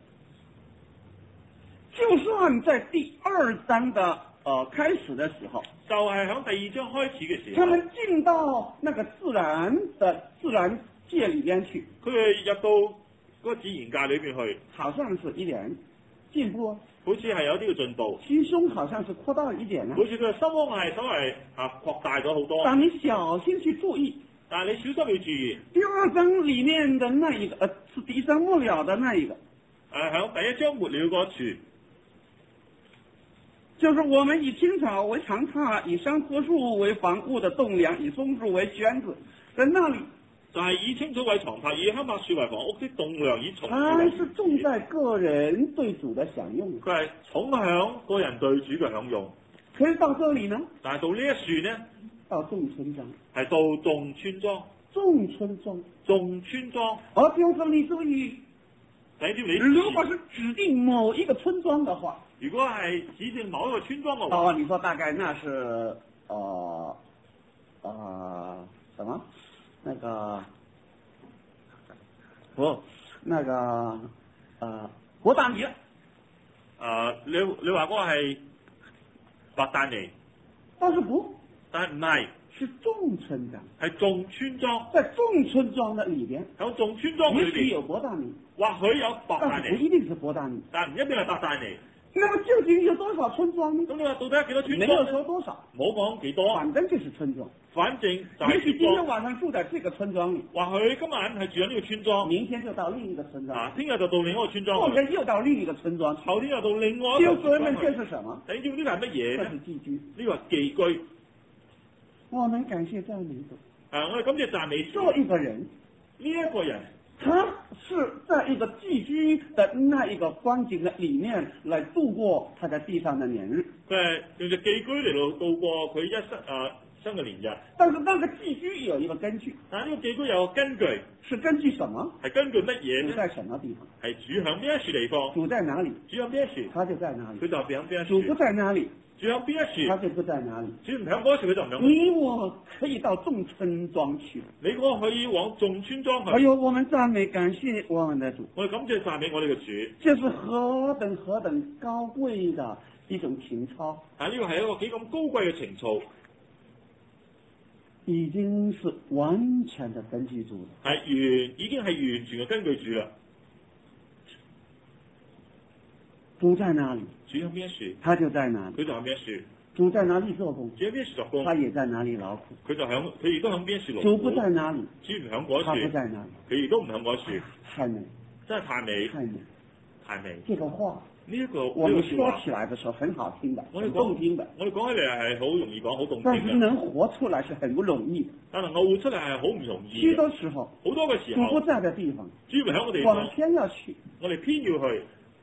就算在第二章的開始的時候， 就係喺第二章開始嘅時候， 他們進到那個自然界裏邊去， 佢哋入到嗰個自然界裏邊去， 好像是一點進步， 好似係有啲嘅進步， 心胸好像是擴大一點呢。 好似佢嘅心胸係稍微擴大咗好多。 但你小心去注意， 但係你小心要注意， 第二章裏面的那一個，是第一章末了的那一個， 喺第一章末了嗰處， 就是我們以青草為長榻，以桑棵樹為房屋的棟梁，以松樹為楦子，在那裏就係以青草為床榻，以香柏樹為房屋的棟梁，以松樹還為是種在個人對主的享用。 佢係重享個人對主嘅享用。 可是到這裏呢？ 但係到呢一樹呢， 到種村莊， 係到種村莊， 種村莊， 種村莊。 而弟兄姊妹你注意， 睇住你， 如果是指定某一個村莊的話， 如果係指定某一個村莊嘅話， 你說大概那是什麼？那個那個伯大尼。 你話嗰個係伯大尼， 但是不， 但係唔係， 是種村莊， 係種村莊， 在種村莊的裏邊， 喺種村莊裏也許邊， 有伯大尼， 或許有伯大尼， 但是不一定是伯大尼。 但唔一定係伯大尼。 那麼究竟有多少村莊呢？ 咁你話到底有幾多村沒有莊？ 說多少， 冇講幾多， 反正就是村莊。 反正就係也許今天村莊。 晚上住在這個村莊裏， 或許今晚係住喺呢個村莊， 明天就到另一個村莊， 聽日就到另一個村莊， 後天又到另一個村莊， 後天又到另外一弟個兄姊妹們， 村莊。 這是什麼？ 你知唔知呢個係乜嘢這咧？ 是寄居。 呢個係寄居。 我們感謝讚美主。 我哋感謝讚美主。 做一個人， 呢一個人， 他是在一個寄居的那一個光景的裏面來度過他在地上的年日。 佢係用隻寄居嚟到度過佢一生嘅年日。 但是那個寄居有一個根據， 但係呢個寄居有個根據， 是根據什麼？ 係根據乜嘢咧？ 主在什麼地方？ 係主響邊一處地方？ 主在哪裡？ 主響邊一處？ 他就在哪裡。 佢就響邊一主不處？ 在哪裡？ 主響邊一處？ 他就不在哪裡。 主唔響嗰處，佢就唔響。 你我可以到種村莊去。 你嗰個可以往種村莊去。 還有我們讚美感謝我們的主， 我哋感謝讚美我哋嘅主。 這是何等高貴的一種情操， 呢個係一個幾咁高貴嘅情操， 已經是完全的根據主了。 已經係完全嘅根據主啦。 主在哪裡， 主響邊一處， 他就在哪裡； 佢就響邊一處。 主在哪裡做工， 主響邊一處作工， 他也在哪裡勞苦； 佢亦都響邊一處勞苦。 主不在哪裡， 主唔響嗰他不處， 在哪裡。 佢亦都唔響嗰處。 太美， 真係太美， 太美！ 太美。 這個話呢一個我們說呢個說話起來的時候很好聽的，很我哋講動聽的， 我哋講起嚟係好容易講，好動聽但是嘅。 能活出來是很不容易的。 但能夠活出嚟係好唔容易許嘅。 多時候， 好多嘅時候， 主不在的地方， 主唔響嘅地方我們，偏要去。 我哋偏要去。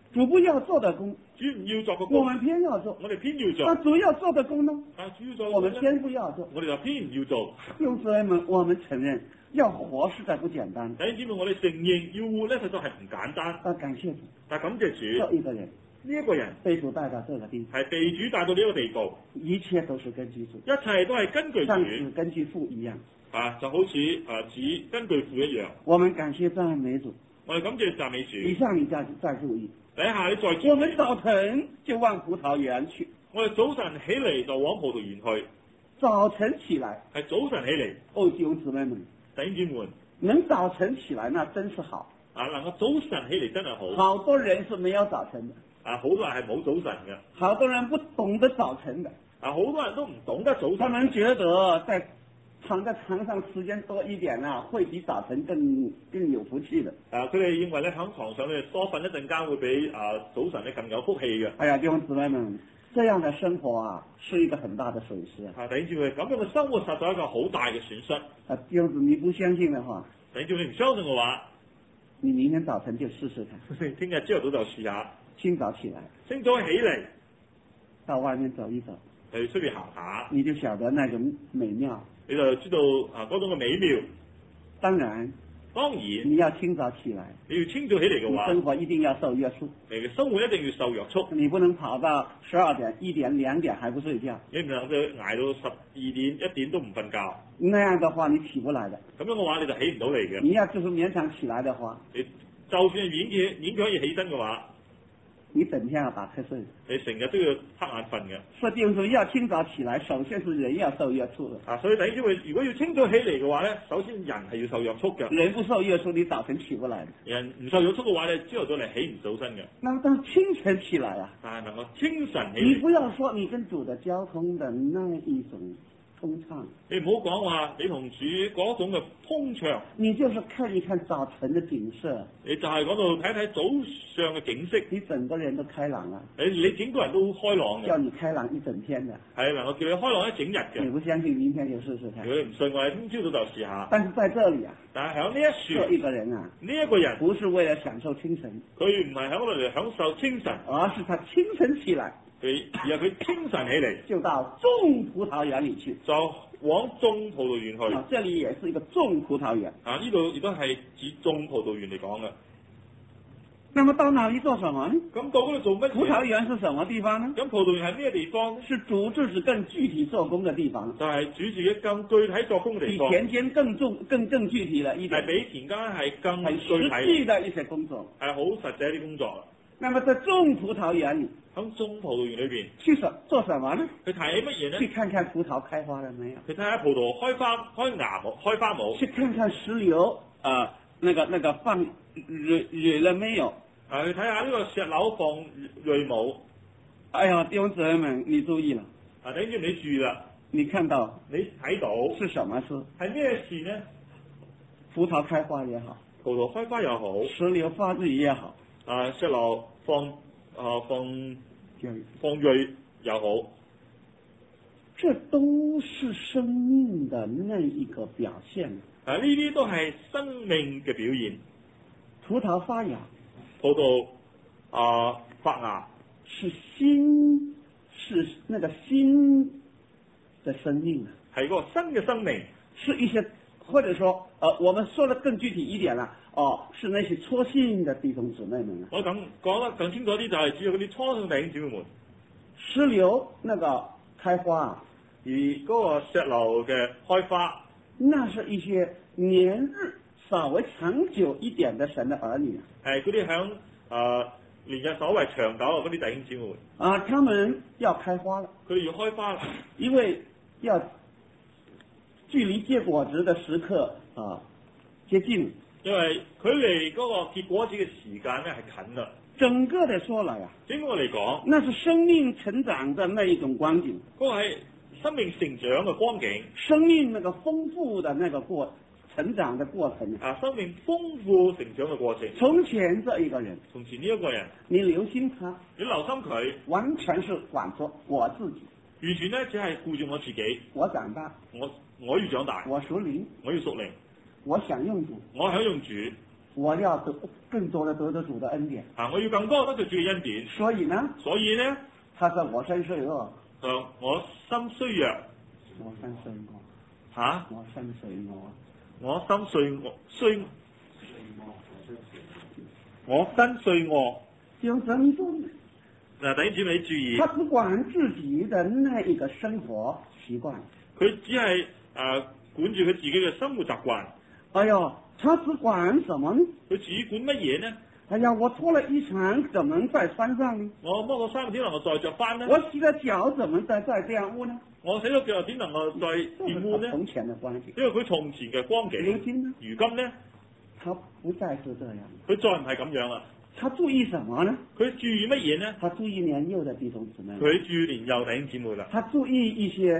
主不要做的工， 主唔要作嘅我工， 們偏要做； 我哋偏要做。 那主要做的工呢， 但係主要做嘅我們工咧， 偏不要做。 我哋就偏唔要做。 弟兄姊妹們，我們承認要活實在不簡單。 弟兄姊妹，我哋承認要活咧，實在係唔簡單。 感謝主， 但係感謝主， 這一個人呢一個人被主帶到這個地方， 係被主帶到呢個地步， 一切都是根據主， 一切都係根據像主子根據父一樣。 就好似子根據父一樣。 我們感謝讚美主。 我哋感謝讚美主。 以上你再注意， 第一下你再注意， 我們早晨就往葡萄園去， 我哋早晨起嚟就往葡萄園去。 早晨起來， 係早晨起嚟。 哦，弟兄姊妹們， 弟兄姊妹， 能早晨起來那真是好。 能夠早晨起嚟真係好。 好多人是沒有早晨的。 好多人係冇早晨嘅。 好多人不懂得早晨的。 好多人都唔懂得早晨。 他們覺得躺在床上時間多一點會比早晨更有福氣的。 佢哋認為咧喺床上咧多瞓一陣間會比早晨咧更有福氣嘅。 哎呀，弟兄姊妹們，這樣的生活是一個很大的損失。 弟兄姊妹，咁樣嘅生活實在係一個好大嘅損失。 弟兄姊妹，你不相信的話， 弟兄姊妹你唔相信嘅話， 你明天早晨就試試看。 聽日朝頭早就試下。 清早起來， 清早起嚟， 到外面走一走， 去出邊行下， 你就曉得那種美妙。 你就知道嗰種嘅美妙。 當然你要清早起來， 你要清早起嚟嘅話， 生活一定要受約束。 你嘅生活一定要受約束。 你不能跑到12點、1點、2點還不睡覺。 你唔能夠捱到12點、1點都唔瞓覺。 那樣的話你起不來的。 咁樣嘅話你就起唔到嚟嘅。 你要就是勉強起來的話， 你就算係勉強要起身嘅話， 你整天要打瞌睡， 你成日都要瞌眼瞓嘅。 所以弟兄姊妹要清早起來，首先是人要受約束的。 所以弟兄姊妹，如果要清早起嚟嘅話咧，首先人係要受約束嘅。 人不受約束，你早晨起不來的。 人唔受約束嘅話咧，朝頭早嚟起唔早身嘅。 那當清晨起來啊， 但係能夠清晨起嚟， 你不要說你跟主的交通的那一種通暢， 你唔好講話你同主嗰種嘅通暢， 你就是看一看早晨的景色， 你就係嗰度睇睇早上嘅景色， 你整個人都開朗了。 你整個人都開朗嘅， 叫你開朗一整天的， 係能夠叫你開朗一整日嘅。 你不相信，明天就試試看。 如果你唔信，我哋聽朝早就試下。 但是在這裡啊， 但係喺呢一處， 這一個人啊， 呢一個人不是為了享受清晨， 佢唔係喺嗰度嚟享受清晨， 而是他清晨起來， 而係佢清晨起嚟就到種葡萄園裡去， 就往種葡萄園去。 這裡也是一個種葡萄園。 呢度亦都係指種葡萄園嚟講嘅。 那麼到那裡做什麼呢？ 咁到嗰度做乜？ 葡萄園是什麼地方呢？ 咁葡萄園係咩地方？ 是主自己更具體做工的地方， 就係主自己更具體作工嘅地方， 比田間更具體了一點， 係比田間係更很具體實際的一些工作， 係好實際一啲工作。 那麼在種葡萄園裡， 喺種葡萄園裏邊去做什麼呢？ 佢睇乜嘢呢？ 去看看葡萄開花了沒有？ 佢睇下葡萄開芽冇？開花冇？ 去看看石榴那個放蕊了沒有？ 去睇下呢個石榴放蕊冇？ 哎呀，弟兄姊妹們，你注意了。 等住你注意啦。 你看到？ 你睇到？ 是什麼事？ 係咩事呢？ 葡萄開花也好， 葡萄開花又好， 石榴發蕊也好， 石榴放蕊又好， 這都是生命的那一個表現。 呢啲都係生命嘅表現。 葡萄發芽， 葡萄發芽， 是那個新的生命啊， 係個新嘅生命， 是一些或者說我們說得更具體一點啦，是那些初信的弟兄姊妹們啊。 我講得更清楚啲，就係主要嗰啲初信弟兄姊妹們。 石榴那個開花， 而嗰個石榴嘅開花， 那是一些年日稍微長久一點的神的兒女， 係嗰啲響年日稍微長久嘅嗰啲弟兄姊妹。 他們要開花了， 佢哋要開花啦， 因為要距離結果子的時刻接近， 因為距離嗰個結果子嘅時間咧係近啦。 整個的說來啊， 整個嚟講， 那是生命成長的那一種光景， 嗰個係生命成長嘅光景， 生命那個豐富的那個成長的過程。 生命豐富成長嘅過程。 從前這一個人， 從前呢一個人， 你留心他， 你留心佢， 完全是管着我自己， 完全咧只係顧住我自己。 我長大， 我要長大， 我屬靈， 我要屬靈， 我享用主， 我享用主。 我要更多的得到主的恩典。 我要更多得到主嘅恩典。 所以呢，他說我身衰惡， 我心衰弱。 我身衰惡。我心碎惡。 我心碎惡，我身碎惡。 就怎麼說呢？ 弟兄姊妹注意， 他只管自己的那一個生活習慣， 佢只係管住佢自己嘅生活習慣。 哎呦，他只管什麼呢？ 佢只管乜嘢呢？ 哎呀，我脫了衣裳怎麼再穿上呢？ 我摸過衫點能夠再着翻呢？ 我洗了腳怎麼再玷污呢？ 我洗咗腳點能夠再玷污呢？ 從前的關係， 因為佢從前嘅光景。如今呢？ 他不再是這樣， 佢再唔係咁樣啦。 他注意什麼呢？ 佢注意乜嘢呢？ 他注意年幼的弟兄姊妹。 佢注意年幼弟兄姊妹啦。 他注意一些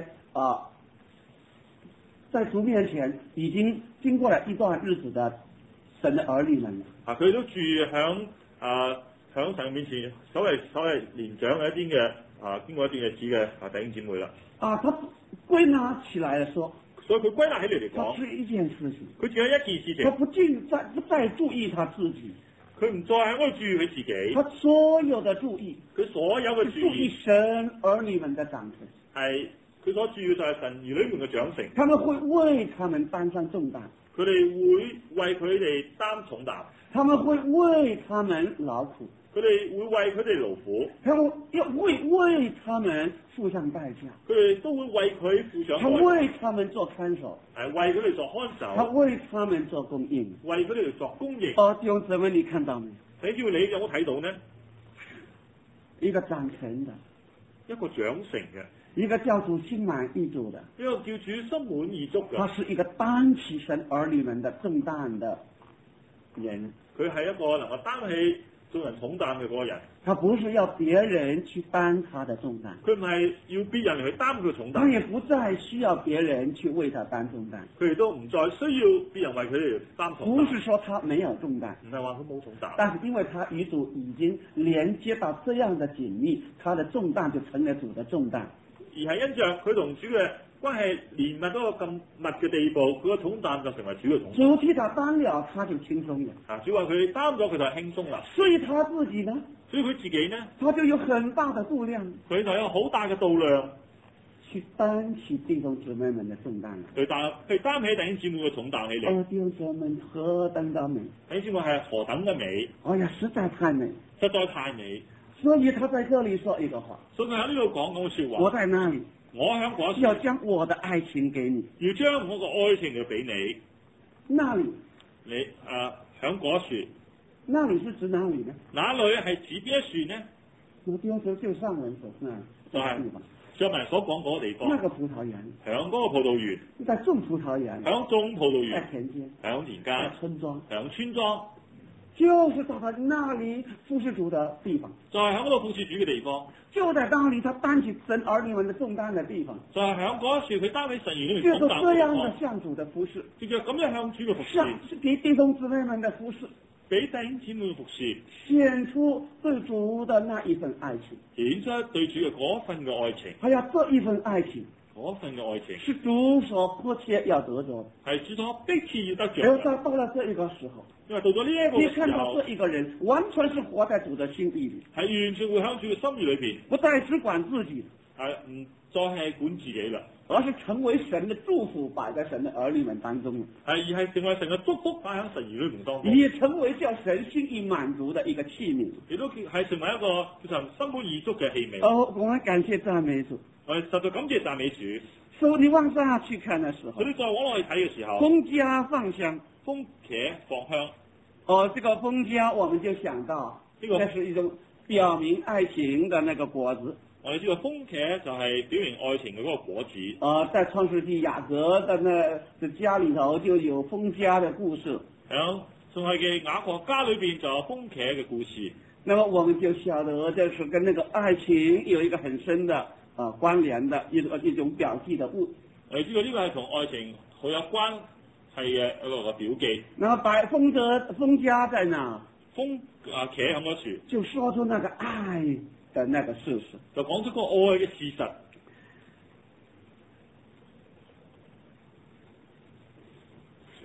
在主面前已經經過了一段日子的神的兒女們。 佢都注意響神面前所謂年長嘅一啲嘅經過一段日子嘅弟兄姊妹啦。 他歸納起來說， 所以佢歸納起嚟講， 他只一件事情， 佢只有一件事情， 他不再注意他自己， 佢唔再喺嗰度注意佢自己， 他所有的注意， 佢所有嘅注意神兒女們的長成， 係佢所注意就係神兒女們嘅長成， 他們會為他們擔上重擔， 佢哋會為佢哋擔重擔， 他們會為他們勞苦， 佢哋會為佢哋勞苦， 他們要為他們付上代價， 佢哋都會為佢付上代價， 他為他們做看守， 係為佢哋做看守， 他為他們做供應， 為佢哋做供應。 弟兄姊妹，你看到沒？ 你知道你有冇睇到呢？ 一個長成的， 一個長成嘅， 一個叫主心滿意足的， 一個叫主心滿意足嘅。 他是一個擔起神兒女們的重擔的人， 佢係一個能夠擔起眾人重擔嘅嗰個人。 他不是要別人去擔他的重擔， 佢唔係要別人去擔佢嘅重擔， 他也不再需要別人去為他擔重擔， 佢哋都唔再需要別人為佢哋擔重擔。 不是說他沒有重擔， 唔係話佢冇重擔， 但是因為他與主已經連接到這樣的緊密，他的重擔就成了主的重擔， 而係因着佢同主嘅關係連密到個咁密嘅地步，佢個重擔就成為主嘅重擔。 主替他擔了，他就輕鬆了。 主話佢擔咗，佢就輕鬆啦。 所以他自己呢？ 所以佢自己呢？ 他就有很大的度量， 佢就有好大嘅度量去擔起弟兄姊妹們的重擔。 佢擔起弟兄姊妹嘅重擔起嚟。 弟兄姊妹何等的美！ 弟兄姊妹係何等嘅美！ 哎呀，實在太美， 實在太美。 所以他在這裡說一個話， 所以佢喺呢度講嗰個說話。 我在那裡， 我喺嗰處要將我的愛情給你， 要將我個愛情要俾你。 那裡， 你喺嗰處， 那裡是指哪裡呢？ 哪裡係指邊一處呢？ 我丟就上文所說， 就係上文所講嗰個地方。 那個葡萄園， 喺嗰個葡萄園， 在種葡萄園， 喺種葡萄園， 在田間， 喺田間， 在村莊， 喺村莊， 就是到他那裡服侍主的地方， 就係喺嗰度服侍主嘅地方， 就在那裡他擔起神兒女們的重擔的地方， 就係喺嗰一處佢擔起神兒女就是這重擔嘅地樣的方， 向主的服侍， 就叫咁樣向主嘅服侍， 是給弟兄姊妹們的服侍， 俾弟兄姊妹嘅服侍， 顯出對主的那一份愛情， 顯出對主嘅嗰份嘅愛情， 哎呀，這一份愛情嗰份嘅愛情是主所迫切要得着的， 係主所迫切要得着而嘅。 到了這一個時候， 因為到咗呢一個你嘅時候， 看到這一個人完全是活在主的心意裏， 係完全會喺主嘅心意裏邊， 不再只管自己， 唔再係管自己啦， 而是成為神的祝福擺在神的兒女們當中， 而係成為神嘅祝福擺喺神兒女們當中， 也成為叫神心意滿足的一個器皿。 亦都係成為一個叫神心滿意足嘅器皿。 我們感謝讚美主。 我哋實在感謝讚美主。 所以你往下去看的時候， 佢哋再往落去睇嘅時候， 封家放香， 風茄放香。 這個封家我們就想到，這是一種表明愛情的那個果子。 我哋知道風茄就係表明愛情嘅嗰個果子。 在創世紀雅各的那家裏頭就有封家的故事。 喺創世紀雅各家裏邊就有風茄嘅故事。 那麼我們就曉得，這是跟那個愛情有一個很深的關聯的一種表記的物。 我哋知道呢個係同愛情好有關係嘅一個表記。 那麼封家在哪？ 茄喺嗰處， 就說出那個愛的那個事實， 就講出個愛嘅事實。 那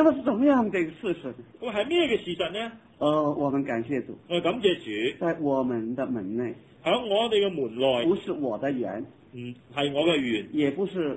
那麼是怎麼樣的一個事實呢？ 咁係咩嘅事實呢？ 我們感謝主， 我哋感謝主， 在我們的門內， 喺我哋嘅門內， 不是我的園， 係我嘅園， 也不是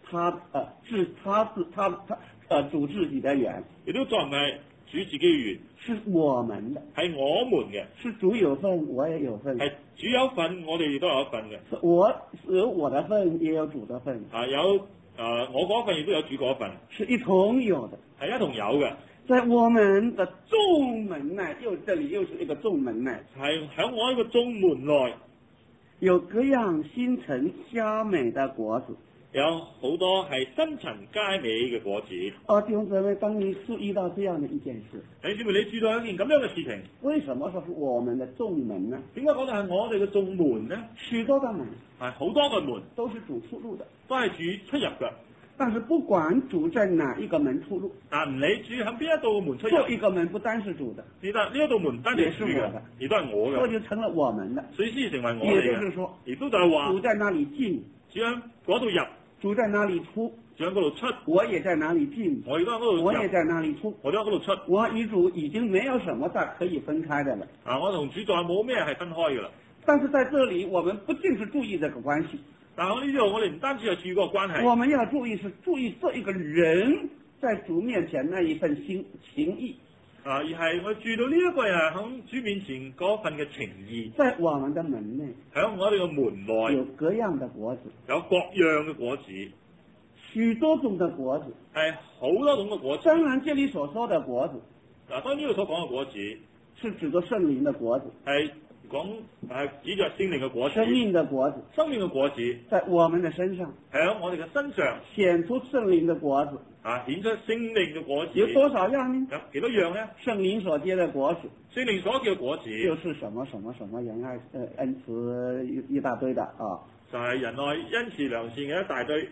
主自己的園， 亦都再唔係主自己嘅園， 是我們的， 係我們嘅， 是主有份，我也有份， 係主有一份，我哋亦都有一份嘅。 我有我的份，也有主的份， 我嗰份亦都有主嗰份， 是一同有的， 係一同有嘅。 在我們的眾門內，這裏又是一個眾門內， 係喺我呢個眾門內， 有各樣新陳佳美的果子。 有好多係新陳佳美嘅果子。 弟兄姊妹，當你注意到這樣的一件事， 弟兄姊妹，你注意到一件咁樣嘅事情， 為什麼說是我們的眾門呢？ 點解講到係我哋嘅眾門呢？ 許多的門係好多個門， 都是主出入的， 都係主出入嘅。 但是不管主在哪一個門出入， 但唔理主喺邊一度嘅門出入， 這一個門不單是主的， 呢一道門唔單止係主嘅，亦都係我嘅， 所以就成了我們的， 所以先成為我哋嘅。 也就是說， 亦都就係話， 主在哪裏進， 主喺嗰度入， 主在哪裏出， 主喺嗰度出， 我也在哪裏進， 我亦都喺嗰度入， 我也在哪裏出， 我都喺嗰度出。 我與主已經沒有什麼可以分開的了。 我同主再冇咩係分開嘅啦。 但是在這裏，我們不僅是注意這個關係。 但係呢度我哋唔單止係注意嗰個關係， 我們要注意注意這一個人在主面前那一份情誼， 而係我注意到呢一個人喺主面前嗰份嘅情誼。 在我們的門內， 喺我哋嘅門內有各樣的果子， 有各樣嘅果子， 許多種的果子， 係好多種嘅果子。 當然，這裏所說的果子， 當然呢度所講嘅果子是指着聖靈的果子， 係指着聖靈嘅果子， 生命的果子， 生命嘅果子， 在我們的身上， 喺我哋嘅身上顯出聖靈的果子， 顯出聖靈嘅果子。 有多少樣呢？ 有幾多樣呢？ 聖靈所結的果子， 聖靈所結嘅果子， 就是什麼仁愛恩慈一大堆的啊， 就係仁愛恩慈良善嘅一大堆。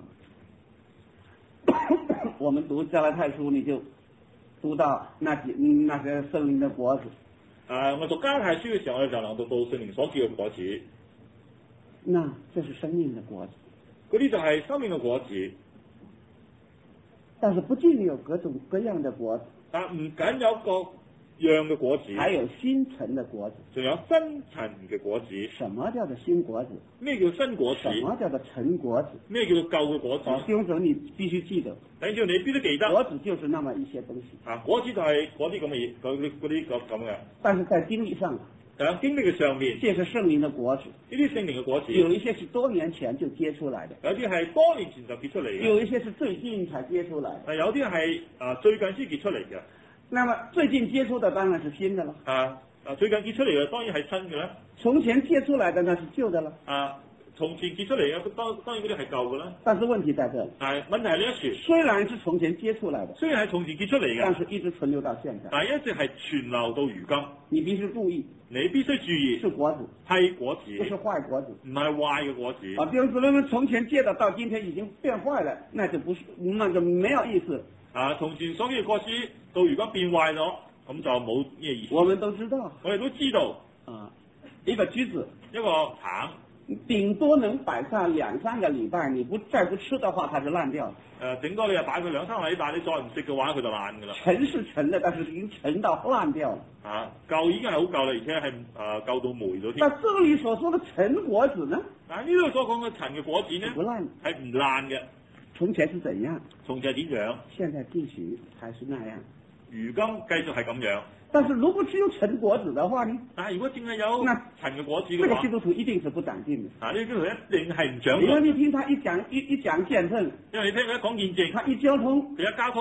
我們讀加拉太書，你就讀到那些聖靈的果子。 我讀加拉太書嘅時候，我哋就能讀到聖靈所結嘅果子。 那這是生命的果子， 嗰啲就係生命嘅果子。 但是不僅有各種各樣的果子， 但唔僅有各樣嘅果子， 還有新陳的果子， 仲有新陳嘅果子。 什麼叫做新果子？ 咩叫新果子？ 什麼叫做陳果子？ 咩叫做舊嘅果子？ 弟兄姊妹，你必須記得， 等住你必須記得， 果子就是那麼一些東西。 果子就係嗰啲咁嘅嘢，嗰啲咁嘅。 但是在經歷上， 喺經歷嘅上面， 這是聖靈的果子。 呢啲聖靈嘅果子， 有一些是多年前就結出來的， 有啲係多年前就結出嚟嘅， 有一些是最近才結出來的， 有啲係最近先結出嚟嘅。 那麼最近結出的當然是新的了。 最近結出嚟嘅當然係新嘅啦。 從前結出來的那是舊的了。 從前結出嚟嘅當然嗰啲係舊嘅啦。 但是問題在這裡。 問題係呢一處。雖然是從前結出來的， 雖然係從前結出嚟嘅， 但是一直存留到現在。 但係一直係存留到如今。 你必須注意。 你必須注意。 是果子。係果子。不是壞果子。唔係壞嘅果子。弟兄姊妹，從前結的到今天已經變壞了，那就沒有意思。 從前所結嘅果子到如今變壞咗，咁就冇咩意思。 我們都知道。 我哋都知道。 一個橘子， 一個橙。 頂多能擺上2-3個禮拜，你再不吃的話，它就爛掉了。 頂多你又擺佢2-3個禮拜，你再唔食嘅話，佢就爛噶啦。 陳是陳的，但是已經陳到爛掉了。 舊已經係好舊啦，而且係舊到霉咗添。 那這裏所說的陳果子呢？ 呢度所講嘅陳嘅果子呢？ 不爛， 係唔爛嘅。 從前是怎樣？ 從前係點樣？ 現在繼續還是那樣。 如今繼續係咁樣。 但是如果只有陳果子的話呢？ 但係如果淨係有陳嘅果子嘅話， 這個基督徒一定是不長進的。 呢個基督徒一定係唔長進。 因為你聽他一講見證， 因為你聽佢一講見證， 他一交通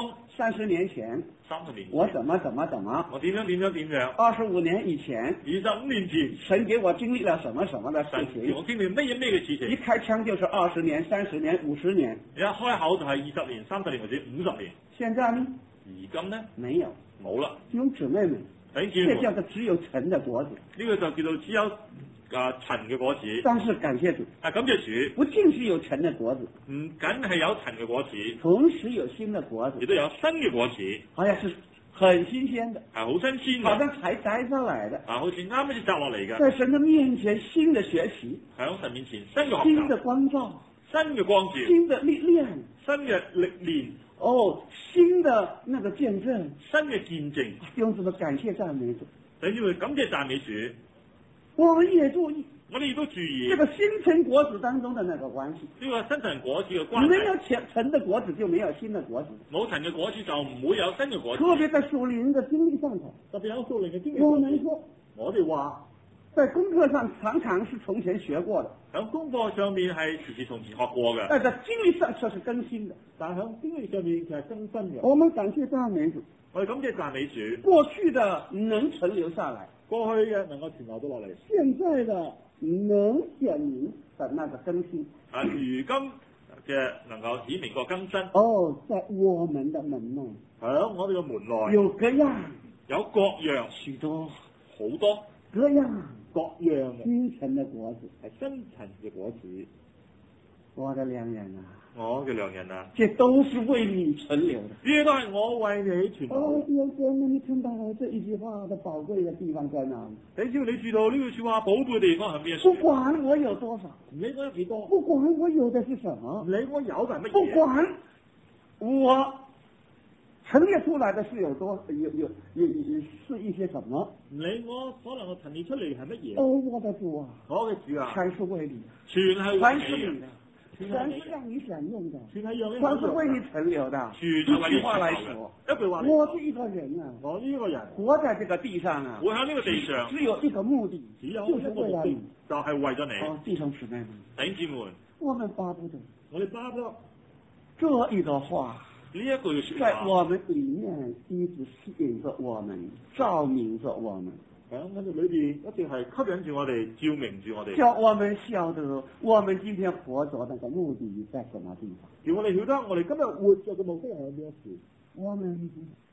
，30年前 ，30年前， 我怎麼， 我點樣 ，25年以前 ，25年前， 神給我經歷了什麼的事情， 我經歷咩嘅事情， 一開槍就是20年、30年、50年， 一開口就係20年、30年或者50年。 現在呢？ 而今呢？ 沒有， 冇啦。 弟兄姊妹們，這叫做只有陳的果子。 呢個就叫做只有陳嘅果子。 但是感謝主， 感謝主， 不僅是有陳的果子， 唔僅係有陳嘅果子， 同時有新的果子， 亦都有新嘅果子， 好像是很新鮮的， 係好新鮮嘅， 好像才摘上來的， 好似啱啱先摘落嚟嘅， 在神的面前新的學習， 喺神面前新嘅學習， 新的光照， 新嘅光照， 新的歷練， 新嘅歷練。 新的那个见證， 新嘅見證， 弟兄姊妹感謝讚美主。 等於會感謝讚美主。 我們也注意， 我哋亦都注意這個新陳果子當中的那個關係。 呢個新陳果子嘅關係。 沒有陳的果子就沒有新的果子。 冇陳嘅果子就唔會有新嘅果子。 特別在屬靈的經歷上頭， 特別有屬靈嘅經歷。我哋話， 在功課上常常是從前學過的， 喺功課上面係從前學過嘅， 但在經歷上卻是更新的。 但係喺經歷上面其實更新嘅。 我們感謝讚美主， 我哋感謝讚美主。 過去的能存留下來， 過去嘅能夠存留到落嚟， 現在的能顯明的那個更新。 如今嘅能夠顯明個更新。 在我們的門內， 喺我哋嘅門內有各樣， 有各樣許多好多各樣各樣嘅新陳的果子， 係新陳嘅果子。 我的良人啊， 我嘅良人啊， 這都是為你存留的。 呢啲都係我為你存留。 弟兄姊妹，你看到這一句話的寶貴的地方在哪裡？ 只要你知道呢句說話寶貝嘅地方係邊？ 不管我有多少， 唔理我有幾多， 不管我有的是什麼， 唔理我有嘅係乜嘢， 不管我陳列出來的是有多是一些什麼， 唔理我可能我陳列出嚟係乜嘢。 我的主啊， 我嘅主啊， 全是為你， 全係全是你的。 全是讓你享用的， 全係讓你全是為你存留的。一句話來說，我是一個人啊， 我呢個人活在這個地上啊， 活喺呢個地上， 只有一個目的， 就是為了你，就係為咗你。 弟兄姊妹們， 弟兄姊妹， 我們巴不得， 我哋巴不得這一個話， 呢一句說話， 在我們裏面一直吸引着我們，照明着我們。 喺我哋裏邊一定係吸引住我哋，照明住我哋， 叫我們曉得我們今天活着那個目的在什麼地方。 叫我哋曉得我哋今日活着嘅目的係咩事？ 我們